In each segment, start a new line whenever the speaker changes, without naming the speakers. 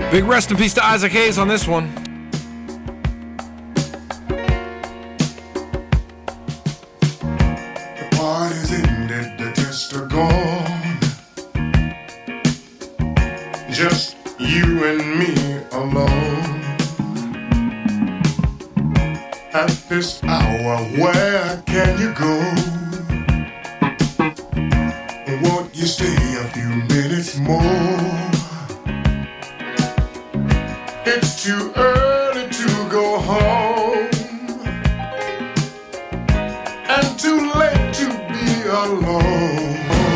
Big rest in peace to Isaac Hayes on this one.
The party's ended, the guests are gone. Just you and me alone. At this hour, where can you go? Won't you stay a few minutes more? It's too early to go home and too late to be alone.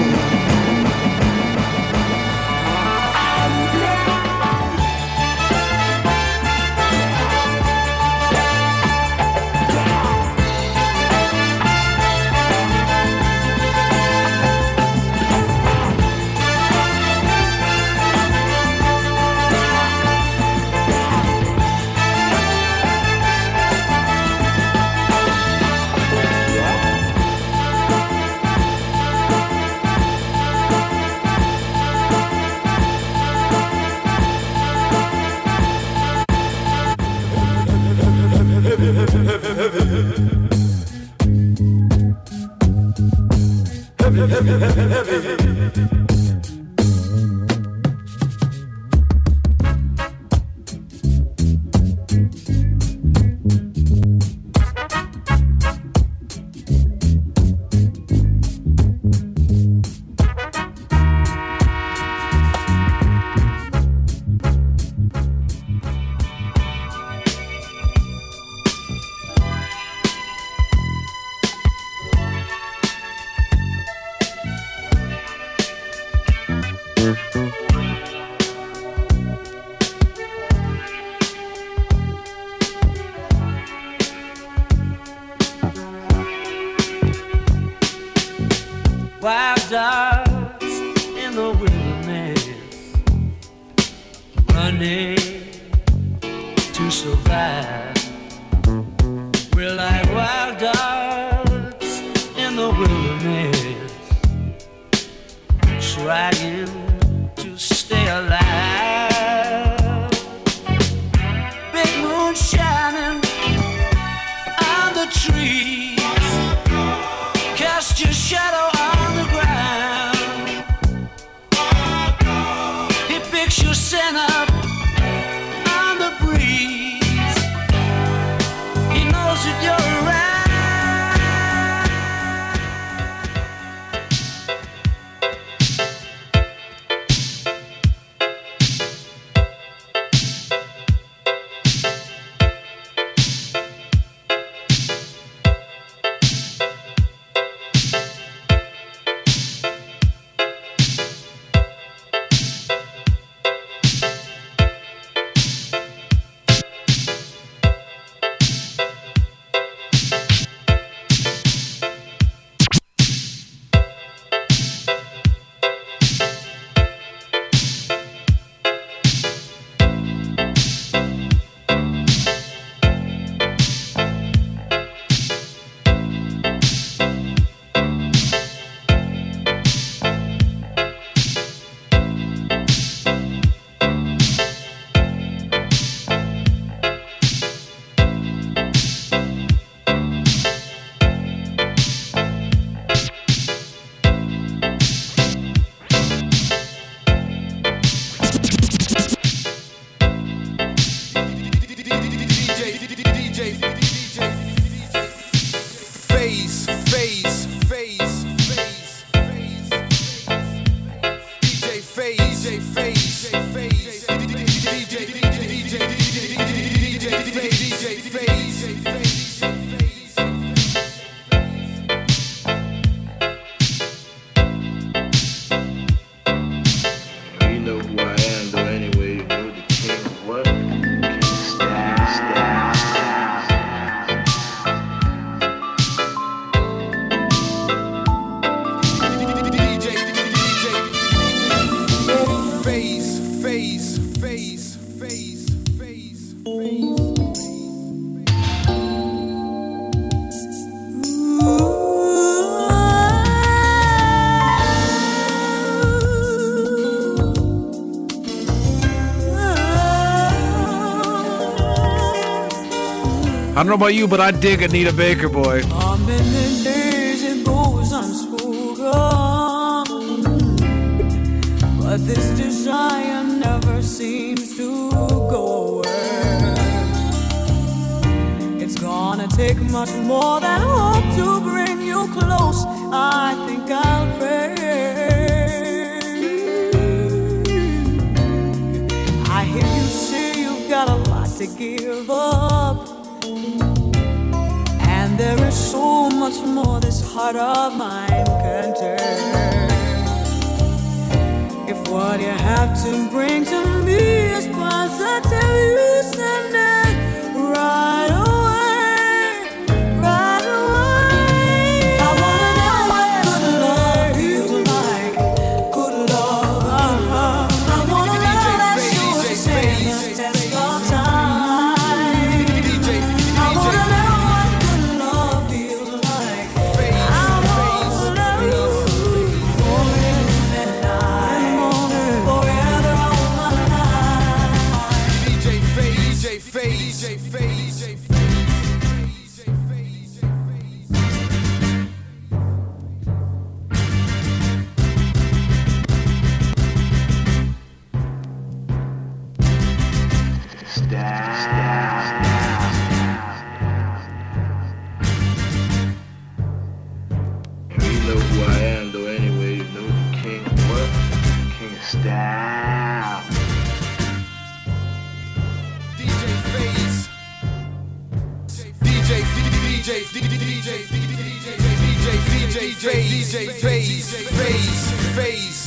Wild dogs in the wilderness, running to survive. We're like wild dogs in the wilderness, trying to stay alive. Big moon shining on the trees, cast your shadow on the ground. He picks your scent up on the breeze.
don't know about you, but I dig Anita Baker, boy.
How many days it goes unspoken, but this desire never seems to go away. It's gonna take much more than hope to bring you close. I think I'll pray. I hear you say you've got a lot to give up, and there is so much more this heart of mine can take. If what you have to bring to me is positive, you send it right away, right away. I wanna know what good love feels like, good love. I wanna know that you'll stand the test of time. I wanna know what good love feels like. I wanna love you forever and night, forever all my life.
DJ Phase, DJ Phase, DJ Phase, DJ Phase, DJ Phase.
You know who I am, though, anyway. You know the king of what? King of style.
DJ Phase, DJ DJ DJ Phase, Phase.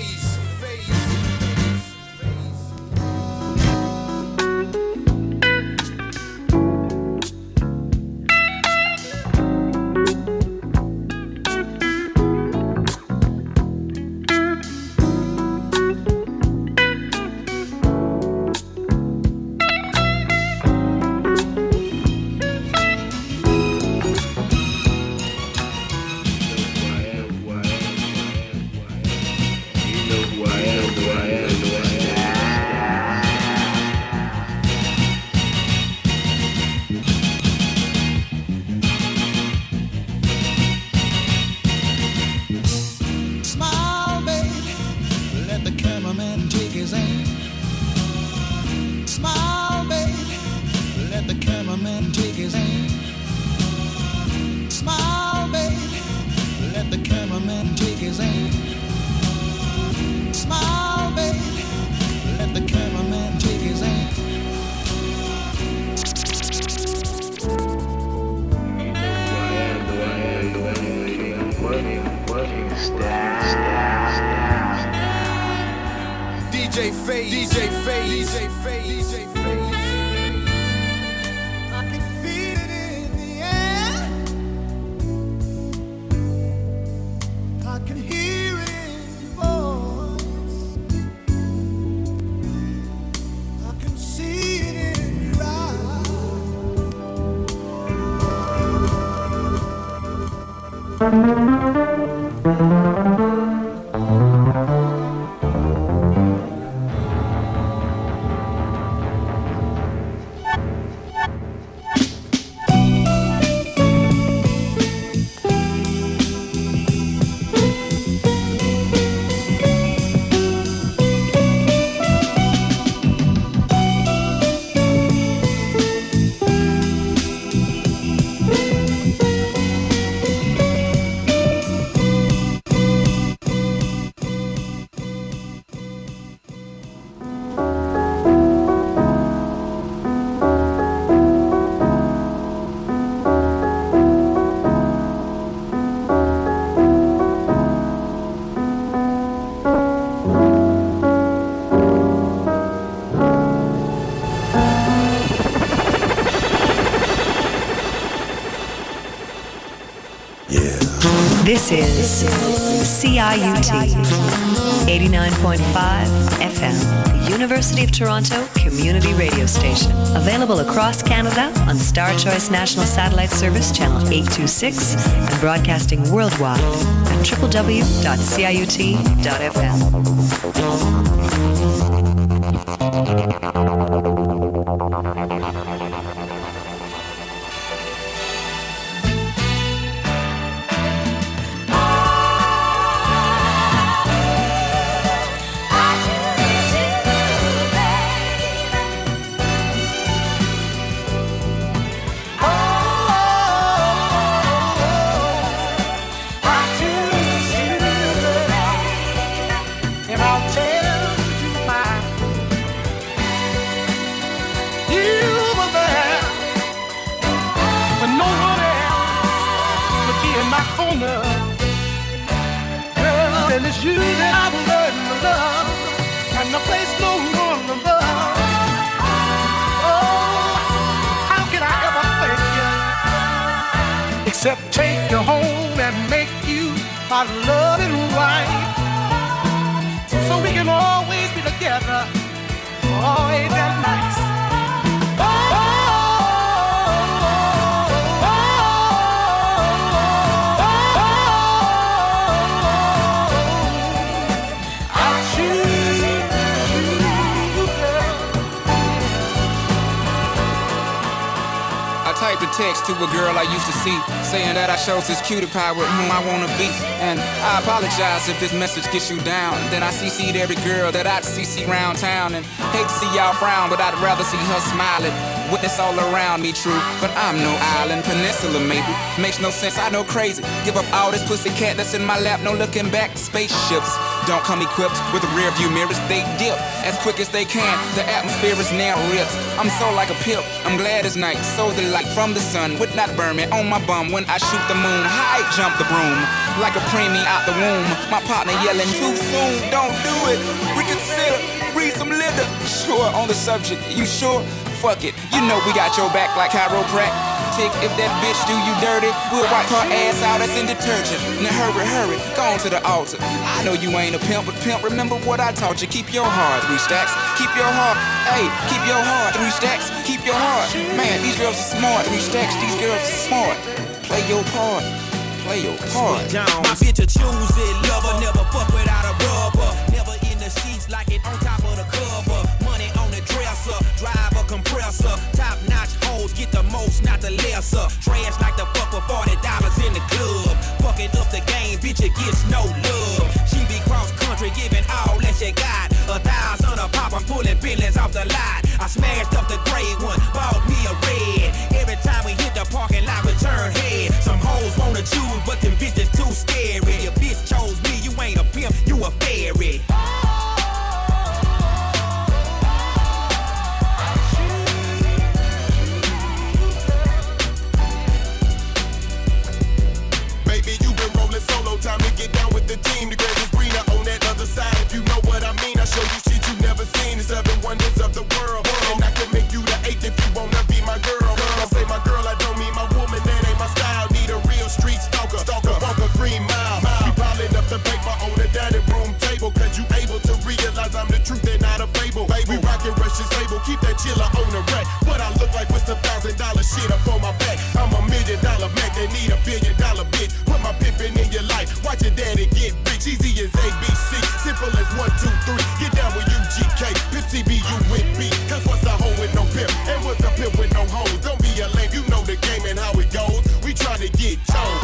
Smile, baby, let the cameraman take his aim. Smile, baby, let the cameraman take his aim. Smile, baby, let the cameraman take his aim. Smile, baby, let the cameraman take his aim.
DJ Phase, DJ Phase, DJ Phase, DJ Phase.
I can feel it in the air. I can hear it in your voice. I can see it in your
This is CIUT 89.5 FM, the University of Toronto Community Radio Station. Available across Canada on Star Choice National Satellite Service Channel 826 and broadcasting worldwide at www.ciut.fm.
my owner. Girl, and it's you that I've learned to love, and the place no one to love. Oh, how can I ever thank you except take you home and make you my loving wife, so we can always be together. Oh, ain't that nice?
Typed a text to a girl I used to see, saying that I shows this cutie pie with whom I wanna be. And I apologize if this message gets you down. Then I CC'd every girl that I'd CC round town. And hate to see y'all frown, but I'd rather see her smiling. Witness all around me, true, but I'm no island, peninsula maybe. Makes no sense, I know crazy. Give up all this pussy cat that's in my lap, no looking back. Spaceships don't come equipped with rear view mirrors. They dip as quick as they can. The atmosphere is now ripped. I'm so like a pimp. I'm glad it's night. So the light from the sun would not burn me on my bum when I shoot the moon. High jump the broom like a preemie out the womb. My partner yelling too soon. Don't do it. Reconsider. Read some litter. Sure on the subject. You sure? Fuck it. You know we got your back like chiropractic. If that bitch do you dirty, we'll wipe her ass out as in detergent. Now hurry, go on to the altar. I know you ain't a pimp, but pimp, remember what I taught you. Keep your heart, 3 stacks. Keep your heart, hey, keep your heart, 3 stacks. Keep your heart. Man, these girls are smart, 3 stacks, these girls are smart. Play your part, play your part.
My bitch a choosy lover, never fuck without a rubber. Never in the sheets like it on top of the cover. Money on the dresser, drive a compressor. Top notch hoes get the most, not the lesser. Trash like the fuck for $40 in the club. Fucking up the game, bitch, it gets no love. She be cross country, giving all that she got. 1,000 a pop, I'm pulling billions off the lot. I smashed up the gray one, bought me a red. Every time we hit the parking lot, we turn head. Some hoes wanna choose, but them bitches too scary. Your bitch chose me, you ain't a pimp, you a fairy.
Time to get down with the team. The greatest breeder on that other side. If you know what I mean, I show you shit you never seen. The 7 wonders of the world. And I can make you the 8th if you wanna be my girl. When I say my girl, I don't mean my woman. That ain't my style. Need a real street stalker. Walk a green mile. We piling up the paper on the dining room table. Cause you able to realize I'm the truth and not a fable. We rockin' Russian sable. Keep that chiller on the rack. What I look like with some $1,000 shit up on my back. I'm a $1 million Mac. They need a $1 billion bitch. Put my pimpin' in your life. Watch your daddy get rich, easy as ABC. Simple as 1, 2, 3. Get down with UGK, Pimp CBU with me. Cause what's a hoe with no pimp? And what's a pimp with no hoes? Don't be a lame, you know the game and how it goes. We tryna get chose.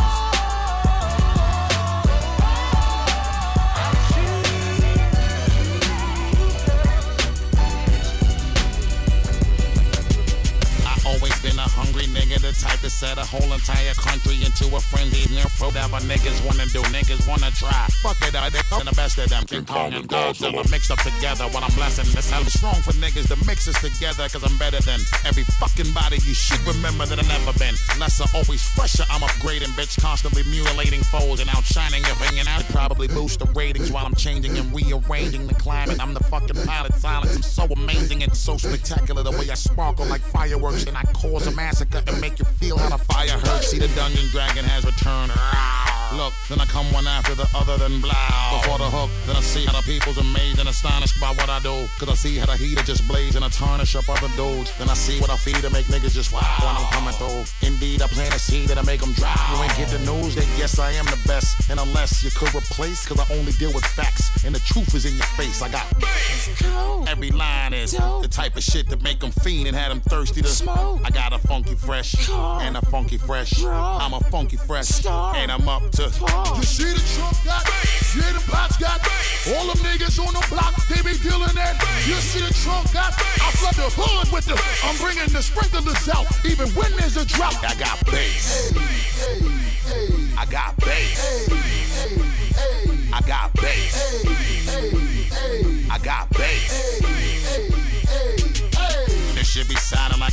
Always been a hungry nigga, the type to set a whole entire country into a frenzy. Whatever niggas wanna do, niggas wanna try. Fuck it, I did and the best of them. King Kong and Godzilla mixed up together. When I'm blessing this, I'm strong for niggas to mix us together. Cause I'm better than every fucking body you should remember that I've never been. Lesser, always fresher, I'm upgrading, bitch. Constantly mutilating foes and outshining your hanging out. Probably boost the ratings while I'm changing and rearranging the climate. I'm the fucking pilot, silence. I'm so amazing and so spectacular. The way I sparkle like fireworks. And I cause a massacre and make you feel how the fire hurts. See the dungeon dragon has returned. Look, then I come one after the other, then blow. Before the hook, then I see how the people's amazed and astonished by what I do. Cause I see how the heater just blaze and I tarnish up other dudes. Then I see what I feed to make niggas just wow when I'm coming through. Indeed, I plant a seed that I make them dry. You ain't get the news, then yes, I am the best. And unless you could replace, cause I only deal with facts. And the truth is in your face. I got every line is the type of shit that make them fiend and had them thirsty to smoke. I got a funky fresh and a funky fresh. I'm a funky fresh and I'm up to.
You see the truck got, see the pots got, all them niggas on the block, they be dealing that. You see the trunk got, I flood the hood with the, I'm bringing the sprinklers out, even when there's a drought.
I got bass. I got bass. I got bass. I got bass. This shit be sounding like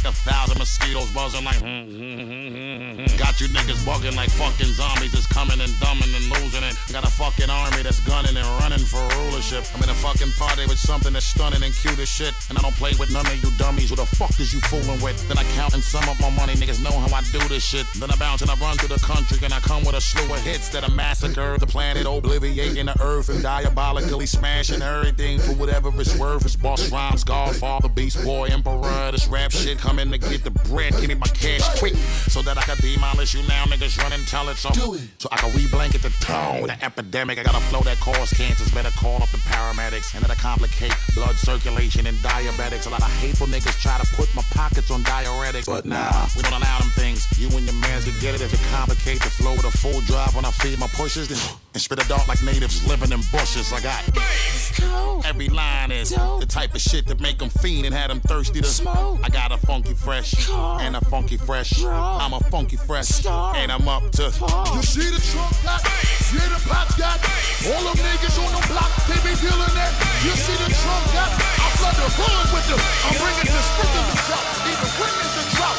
like 1,000 mosquitoes buzzing like Got you niggas bugging like fucking zombies that's coming and dumbing and losing it. Got a fucking army that's gunning and running for rulership. I'm in a fucking party with something that's stunning and cute as shit. And I don't play with none of you dummies. Who the fuck is you fooling with? Then I count and sum up my money. Niggas know how I do this shit. Then I bounce and I run through the country. And I come with a slew of hits that'll massacre the planet, obliviating the earth and diabolically smashing everything for whatever it's worth. It's Boss Rhymes, Godfather, Beast Boy, Emperor. This rap shit coming to get the bread. Give me my cash quick so that I can demolish you now. Niggas run and tell it so. So I can re-blanket the tone. The epidemic, I got a flow that cause cancers. Better call up the paramedics. And that'll complicate blood circulation and diabetics. A lot of hateful niggas try to put my pockets on diuretics. But nah, we don't allow them things. You and your mans to get it if you complicate the flow with a full drive when I feed my pushes. And spit a dart like natives living in bushes. I got every line is the type of shit that make them fiend and have them thirsty to smoke. I got a funky fresh and a funky fresh. I'm a funky fresh and I'm up to.
You see the trunk got, see the pot got, all them niggas on the block, they be dealing that. You see the trunk got, I flood the hood with them. I'm bringing the spring in the drought, even when there's a drought.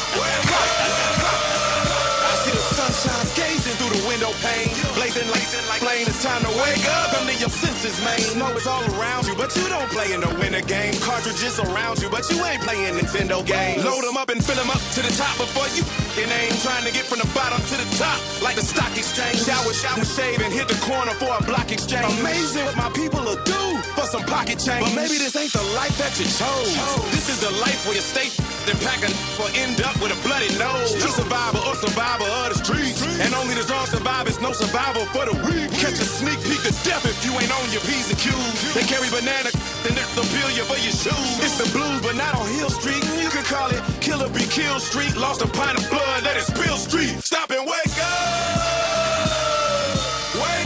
I see the sunshine gazing through the window pane, blazing like flame. It's time to wake up. Come to your senses, man. Snow is all around you, but you don't play in the winter game. Cartridges around you, but you ain't playing Nintendo games. Load them up and fill them up to the top before you f***ing aim. Trying to get from the bottom to the top, like the stock exchange. Shower, shave, and hit the corner for a block exchange. Amazing what my people will do for some pocket change. But maybe this ain't the life that you chose. This is the life where you stay then pack a or end up with a bloody nose. You survivor or survivor of the streets. And only the strong survive, it's no survival for the weak. Catch a sneak peek of death if you ain't on your P's and Q's. They carry banana and they'll bill you for your shoes. It's the blues, but not on Hill Street. You can call it Killer Be Kill Street. Lost a pint of blood, let it spill street. Stop and wake up. Wake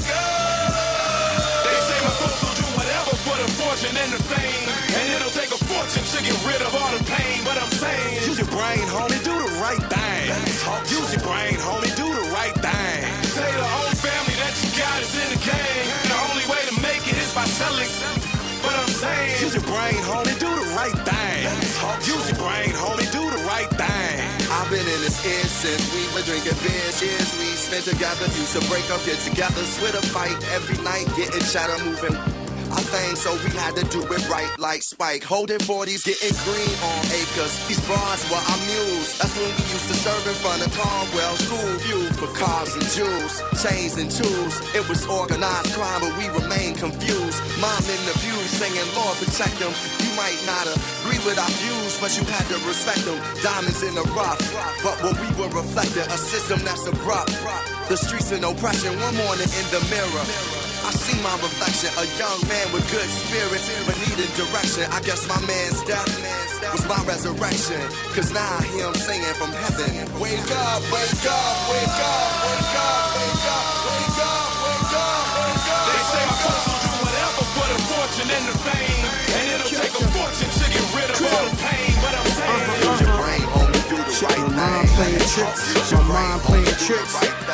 up. They say my folks will do whatever for the fortune and the fame. And it'll take a fortune to get rid of all the pain. But I'm saying, use your brain, homie, do the right thing. Use your brain, homie, do the right thing. Say the whole family that you got is in the game. And the only way to make it is by selling. But I'm saying, use your brain, homie, do the right thing. Use your brain, homie, do the right thing.
I've been in this end since we were drinking beers. Years we spent together, used to break up, get together, split a fight every night, getting shadow moving. I think so we had to do it right like Spike. Holding 40s, getting green on acres. These bars were our mules. That's when we used to serve in front of Conwell School. Fuel for cars and jewels, chains and tools. It was organized crime, but we remained confused. Mom in the view singing, Lord protect them. You might not agree with our views, but you had to respect them. Diamonds in the rough, but what we were reflecting, a system that's abrupt. The streets in oppression, one morning in the mirror I see my reflection, a young man with good spirits, but needing direction. I guess my man's death was my resurrection, cause now I hear him singing from heaven. Wake up, wake up, wake up, wake up, wake up, wake up, wake up, wake up.
They say my folks will do whatever for the fortune and the fame. And it'll take a fortune to get rid of all the pain. But I'm saying,
use your brain, homie, do the right thing.
My mind playing tricks, my mind playing tricks.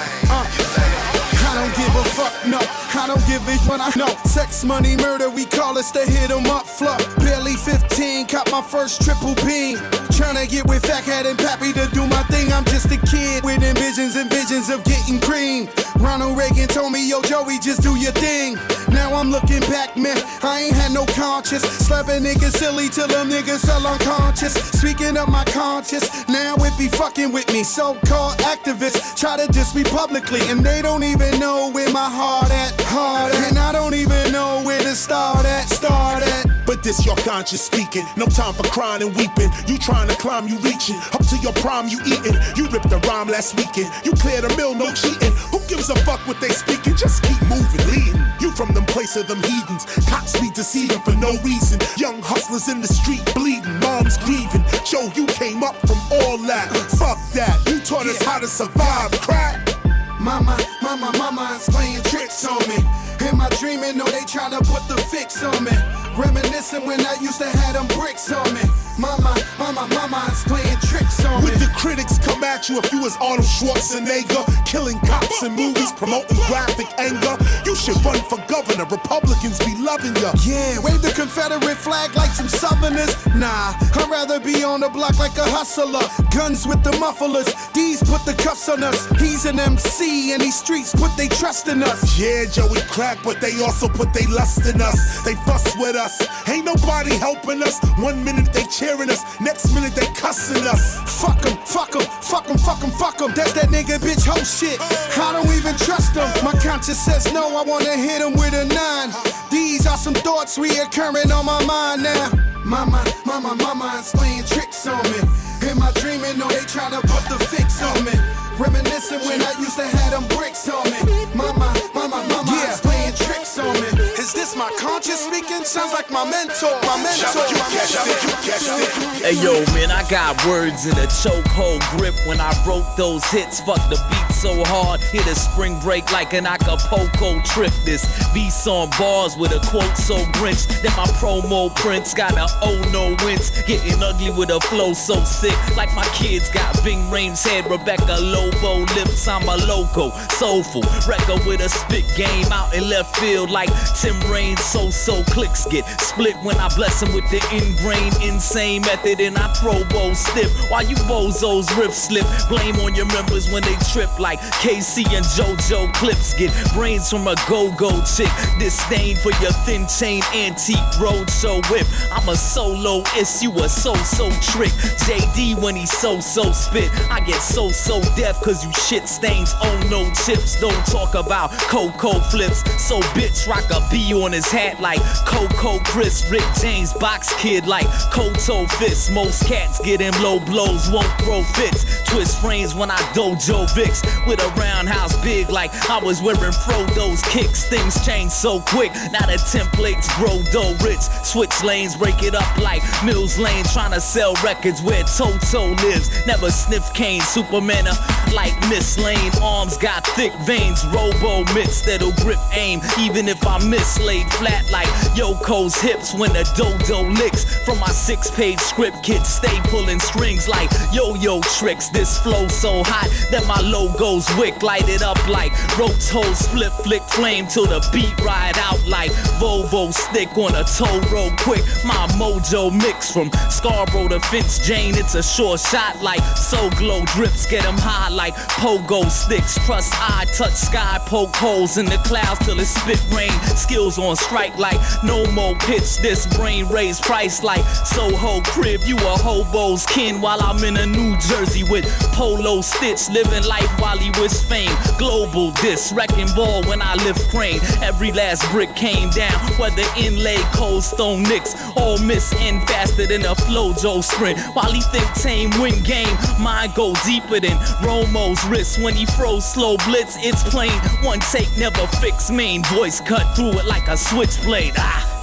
I don't give a fuck, no, I don't give a what I know. Sex, money, murder, we call us the hit 'em up flow. Barely 15, caught my first triple beam. Tryna get with Fat Cat and Pappy to do my thing. I'm just a kid with envisions and visions of getting cream. Ronald Reagan told me, yo, Joey, just do your thing. Now I'm looking back, man, I ain't had no conscience. Slapping niggas silly till them niggas fell unconscious. Speaking of my conscience, now it be fucking with me. So-called activists try to diss me publicly, and they don't even know where my heart at. And I don't even know where to start at.
But this your conscience speaking. No time for crying and weeping. You trying to climb, you reaching. Up to your prime, you eating. You ripped the rhyme last weekend. You cleared the mill, no cheating. Who gives a fuck what they speaking? Just keep moving, leading. You from them place of them heathens. Cops be deceiving for no reason. Young hustlers in the street bleeding. Moms grieving. Joe, you came up from all that. Fuck that. You taught us how to survive. Crack.
Mama is playing tricks on me. Am I dreaming? No, they tryna put the fix on me. Reminiscing when I used to have them bricks on me. Mama's playing tricks on me.
With the critics come at you if you was Arnold Schwarzenegger, killing cops in movies, promoting graphic anger. You should run for governor. Republicans be loving ya.
Yeah, wave the Confederate flag like some Southerners. Nah, I'd rather be on the block like a hustler. Guns with the mufflers. These put the cuffs on us. He's an MC and these streets put they trust in us.
Yeah, Joey crack, but they also put they lust in us. They fuss with us. Ain't nobody helping us. 1 minute they cheering us, next minute they cussing us.
Fuck 'em, fuck 'em, fuck 'em, fuck 'em, fuck 'em. That's that nigga bitch hoe shit. I don't even trust him. My conscience says no, I wanna hit him with a 9. These are some thoughts reoccurring on my mind now. Mama's playing tricks on me. In my dreaming, no, they tryna put the fix on me. Reminiscing when I used to have them bricks on me. Mama's playing tricks on me. Is this my conscience speaking? Sounds like my mentor, my mentor. You guessed it.
Hey yo, man, I got words in a chokehold grip when I wrote those hits. Fuck the beat so hard, hit a spring break like an Acapulco trip. This beats on bars with a quote so Grinch that my promo prints got a oh no wince. Getting ugly with a flow so sick, like my kids got Bing Rames head, Rebecca Lobo lips. I'm a loco, soulful record with a spit game out in left field like Tim Raines. So clicks get split when I bless him with the ingrained insane method, and I throw bows stiff while you bozos rip slip. Blame on your members when they trip like KC and JoJo clips. Get brains from a go-go chick, disdain for your thin chain antique roadshow whip. I'm a solo you a so trick. JD when he so spit, I get so deaf cause you shit stains. Oh no chips, don't talk about Coco flips. So bitch rock a B on his hat like Coco Chris. Rick James box kid like Koto Fist. Most cats get him low blows, won't throw fits. Twist frames when I dojo Vicks with a roundhouse big like I was wearing Frodo's kicks. Things change so quick, now the templates grow dough rich. Switch lanes, break it up like Mills Lane, trying to sell records where Toto lives. Never sniff cane, Superman like Miss Lane. Arms got thick veins, robo mitts that'll grip aim even if I mislaid flat like Yoko's hips when the dodo licks. From my 6-page script, kids stay pulling strings like yo-yo tricks. This flow so hot that my logos wick, light it up like ropes holes, split flick flame till the beat ride out like Volvo stick on a toll road quick. My mojo mix from Scarborough to Finch Jane, it's a short shot like So Glow drips, get them high like pogo sticks. Trust I touch sky, poke holes in the clouds till it spit rain. Skills on strike like no more pitch. This brain raised price like Soho crib. You a hobo's kin while I'm in a New Jersey with polo stitch, living life while he was fame. Global diss, wrecking ball when I lift crane. Every last brick came down, whether inlay, cold stone nicks, all miss in faster than a Flojo sprint. While he think tame win game, mine go deeper than Romo's wrist. When he froze slow blitz, it's plain. One take never fix main. Voice cut through it like a switchblade.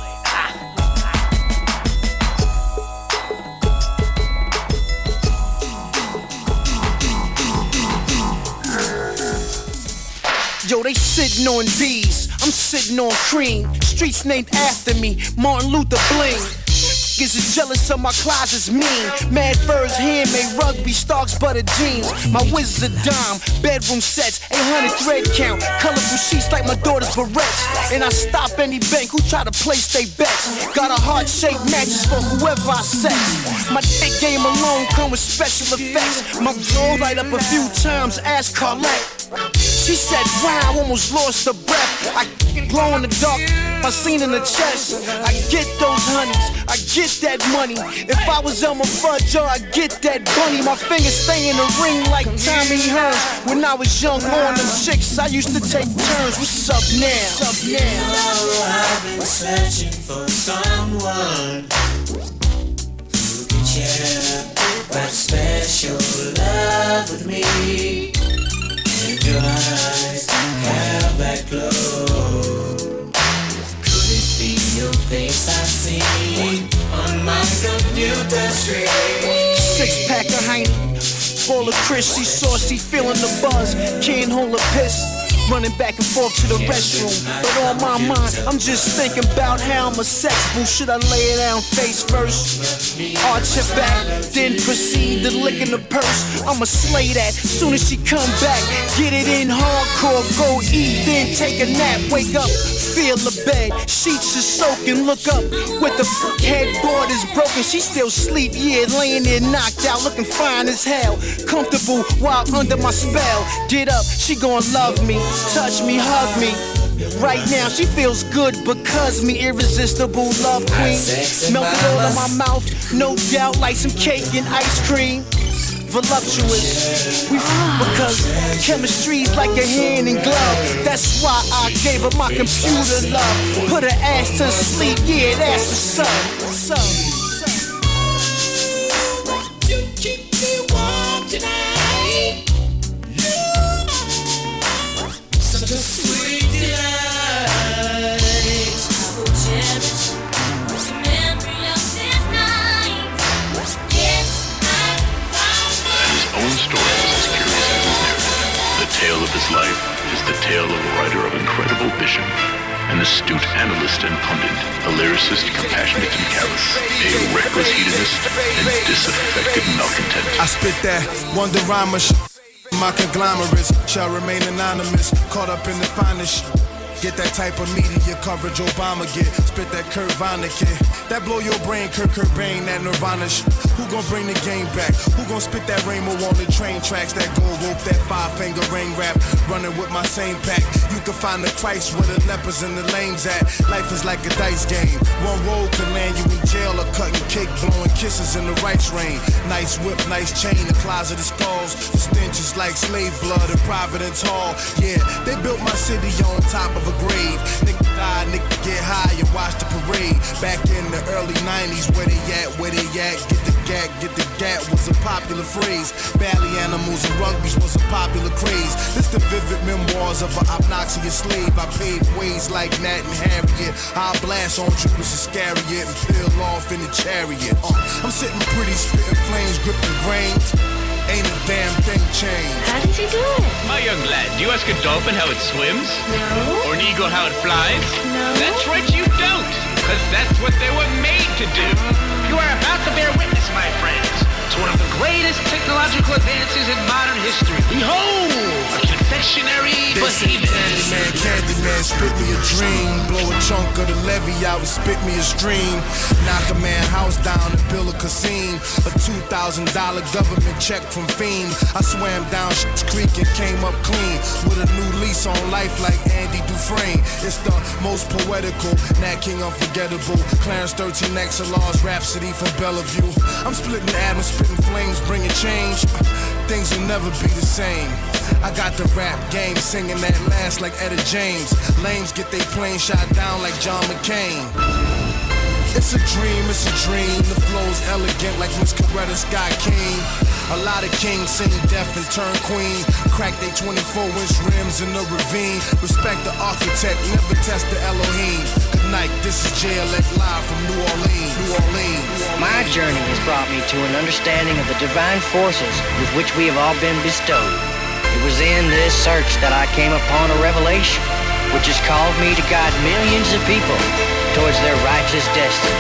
Yo, they sitting on D's, I'm sitting on cream. Streets named after me, Martin Luther Bling. Niggas is jealous of my closet's mean. Mad furs, handmade rugby, Starks, butter jeans. My whiz is a dime, bedroom sets, 800 thread count. Colorful sheets like my daughter's barrettes. And I stop any bank who try to place they bets. Got a heart-shaped matches for whoever I set. My dick game alone come with special effects. My girl light up a few times, ask Carlette. She said, wow, almost lost her breath. I glow in the dark, my scene in the chest. I get those honeys, I get that money. If I was Elmer Fudd, yo, I get that bunny. My fingers stay in the ring like Tommy Hearns. When I was young, on them chicks, I used to take turns. What's up now? What's up now?
I've been searching for someone who can share that special love with me. And your eyes have that glow. Could it be your face I see on my computer screen?
6-pack of Heine, full of Chris. She saucy, feeling the buzz, can't hold a piss. running back and forth to the restroom. But on my mind, I'm just thinking about how I'm a sex boo. Should I lay it down face first? Arch her back, then proceed to lick in the purse. I'ma slay that soon as she come back. Get it in hardcore, go eat, then take a nap. Wake up, feel the bed, sheets are soaking. Look up, with the headboard is broken. She still sleep, yeah, laying there knocked out, looking fine as hell. Comfortable while under my spell. Get up, she gon' love me, touch me, hug me. Right now she feels good because me, irresistible love queen. Melted all in my mouth, no doubt, like some cake and ice cream. Voluptuous, we because chemistry's like a hand in glove. That's why I gave her my computer love. Put her ass to sleep, yeah, that's what's up. What's up? You keep me warm tonight. Such a sweet delight. I will cherish the memory of this night. Yes,
His own story was as curious as his narrative. The tale of his life is the tale of a writer of incredible vision, an astute analyst and pundit, a lyricist compassionate and callous, a reckless hedonist and disaffected malcontent.
I spit that Wonderama my conglomerates shall remain anonymous, caught up in the finest Get that type of media coverage Obama get. Spit that Kurt Vonnegut. That blow your brain, Kurt Cobain, that Nirvana Who gon' bring the game back? Who gon' spit that rainbow on the train tracks? That gold rope, that five-finger ring rap. Running with my same pack. You can find the Christ where the lepers and the lames at. Life is like a dice game. One roll can land you in jail or cutting cake, blowing kisses in the rice rain. Nice whip, nice chain, the closet of skulls. The stench is like slave blood in Providence Hall. Yeah, they built my city on top of a grave. Nigga die, nigga get high and watch the parade. Back in the early 90s, where they at, where they at? Get the gat was a popular phrase. Bally animals and rugbies was a popular craze. This the vivid memoirs of an obnoxious slave. I paved ways like Nat and Harriet. I'll blast on Judas Iscariot and peel off in the chariot. I'm sitting pretty, spitting flames, gripping grains. Ain't a damn thing changed.
How did you do it?
My young lad, do you ask a dolphin how it swims?
No.
Or an eagle how it flies?
No.
That's right, you don't. Because that's what they were made to do. You are about to bear witness, my friends, to one of the greatest technological advances in modern history. Behold, a confectionery behemoth.
Candyman, spit me a dream. Blow a chunk of the levee out and spit me a stream. Knock a man house down and build a casino. A $2,000 government check from Fiend. I swam down Shit's Creek and came up clean with a new lease on life like Andy Dufresne. It's the most poetical, Nat King unforgettable. Clarence 13 XLR's Rhapsody from Bellevue. I'm splitting atoms, spitting flames, bringing change. Things will never be the same. I got the rap game, singing that last like Etta James. Lames get they plane shot down like John McCain. It's a dream, it's a dream. The flow's elegant like Miss Coretta Scott King. A lot of kings sing deaf and turn queen. Crack they 24-inch rims in the ravine. Respect the architect, never test the Elohim. Good night, this is JLX live from New Orleans.
My journey has brought me to an understanding of the divine forces with which we have all been bestowed. It was in this search that I came upon a revelation, which has called me to guide millions of people towards their righteous destiny.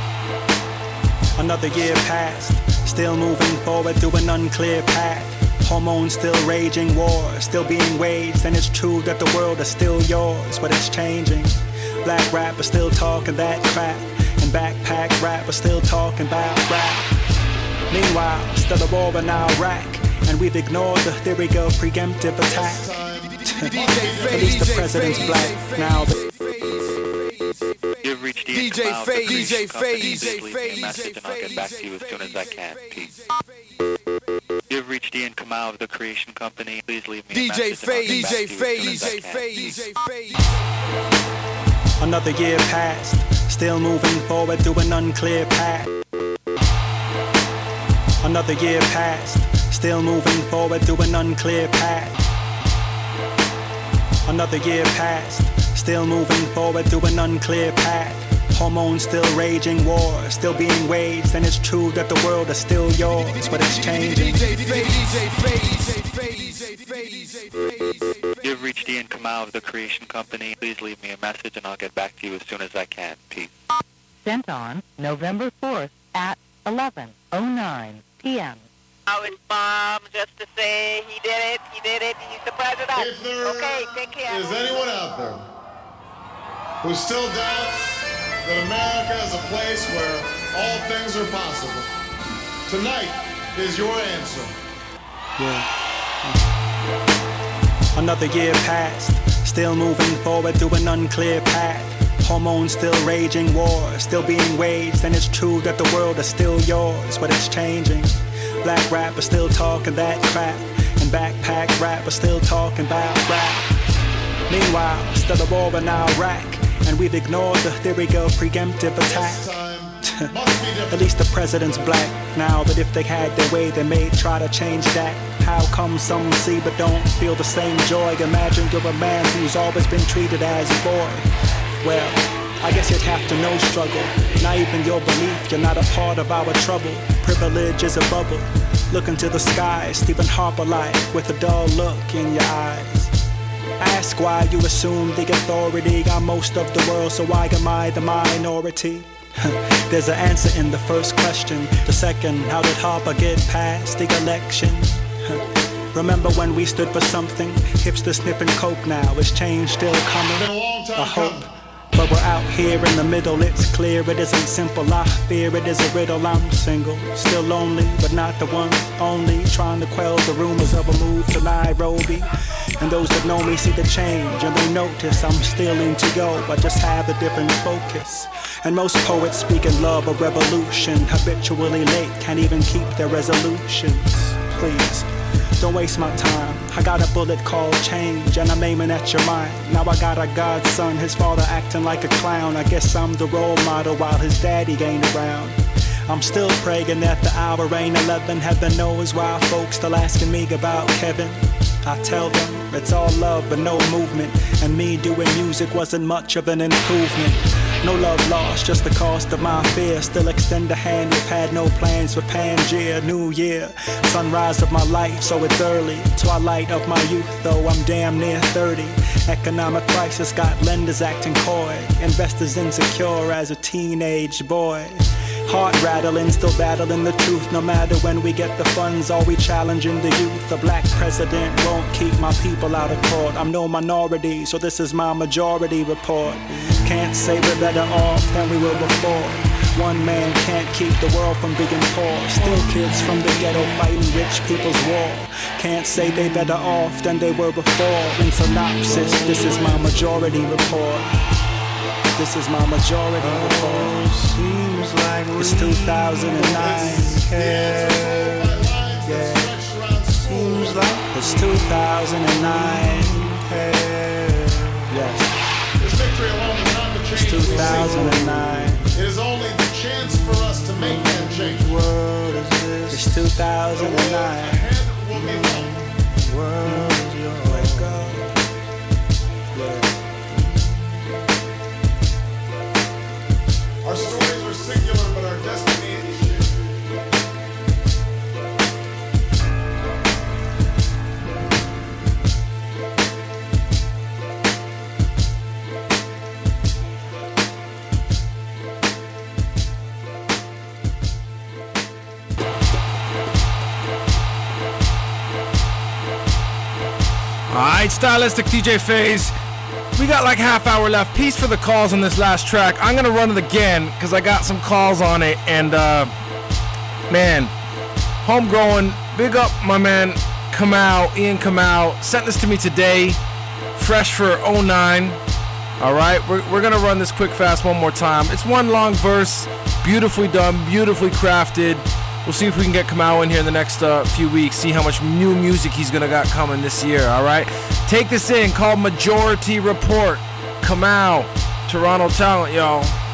Another year passed, still moving forward through an unclear path.
Hormones still raging, war still being waged, and it's true that the world is still yours, but it's changing. Black rappers still talking that crap, and backpack rappers still talking about rap. Meanwhile, still a war in Iraq, and we've ignored the theory of preemptive attack. At least the president's black now.
You've reached the DJ Phase. DJ Phase. Please leave me a message and I'll get back to you as soon as I can. Peace. You've reached the Kamau of the Creation Company. Please leave me a message and I'll get back to you as soon as I can. Peace.
Another year passed, still moving forward through an unclear path. Another year passed, still moving forward through an unclear path. Another year passed, still moving forward through an unclear path. Hormones still raging, war still being waged, and it's true that the world is still yours, but it's changing.
You've reached the Kamau of the Creation Company. Please leave me a message and I'll get back to you as soon as I can. Peace.
Sent on November 4th at 11:09 p.m.
Now it's Mom just to say he did it, he's the president.
If there
okay, take care.
is anyone out there who still doubts that America is a place where all things are possible, tonight is your answer.
Yeah. Another year passed, still moving forward through an unclear path. Hormones still raging, war still being waged, and it's true that the world is still yours, but it's changing. Black rappers still talking that crap, and backpack rappers still talking about rap. Meanwhile, still a war in Iraq, and we've ignored the theory of preemptive attack. At least the president's black now, but if they had their way, they may try to change that. How come some see but don't feel the same joy? Imagine you're a man who's always been treated as a boy. Well, I guess you'd have to know struggle. Not even your belief, you're not a part of our trouble. Privilege is a bubble. Look into the sky, Stephen Harper-like, with a dull look in your eyes. Ask why you assume the authority got most of the world, so why am I the minority? There's an answer in the first question. The second, how did Harper get past the election? Remember when we stood for something? Hipster sniffing coke now, is change still coming? I hope. But we're out here in the middle, it's clear it isn't simple. I fear it is a riddle, I'm single. Still lonely, but not the one only. Trying to quell the rumors of a move to Nairobi. And those that know me see the change, and they notice I'm still into yo. I just have a different focus. And most poets speak in love of revolution. Habitually late, can't even keep their resolutions. Please, don't waste my time. I got a bullet called change, and I'm aiming at your mind. Now I got a godson, his father acting like a clown. I guess I'm the role model while his daddy ain't around. I'm still praying that the hour ain't 11. Heaven knows why folks still asking me about Kevin. I tell them it's all love but no movement, and me doing music wasn't much of an improvement. No love lost, just the cost of my fear. Still extend a hand, we've had no plans for Pangea. New year, sunrise of my life, so it's early. Twilight of my youth, though I'm damn near 30. Economic crisis got lenders acting coy. Investors insecure as a teenage boy. Heart rattling, still battling the truth. No matter when we get the funds, are we challenging the youth? A black president won't keep my people out of court. I'm no minority, so this is my majority report. Can't say we're better off than we were before. One man can't keep the world from being poor. Still kids from the ghetto fighting rich people's war. Can't say they better off than they were before. In synopsis, this is my majority report. This is my majority report. Seems like it's 2009. Yeah. Seems like it's 2009. Yes.
This victory alone is not the change.
It's 2009.
It is only the chance for us to make that change.
World is this? It's 2009.
Ahead will be long.
World is your wake up.
Our stories are singular, but our destiny is shared.
Alright, stylistic DJ Phase. We got like half hour left. Peace for the calls on this last track. I'm gonna run it again because I got some calls on it. And man, homegrown. Big up my man Ian Kamau. Sent this to me today. Fresh for 09. Alright, we're gonna run this quick fast one more time. It's one long verse. Beautifully done, beautifully crafted. We'll see if we can get Kamau in here in the next few weeks. See how much new music he's gonna got coming this year. All right, take this in. Called Majority Report. Kamau, Toronto talent, y'all.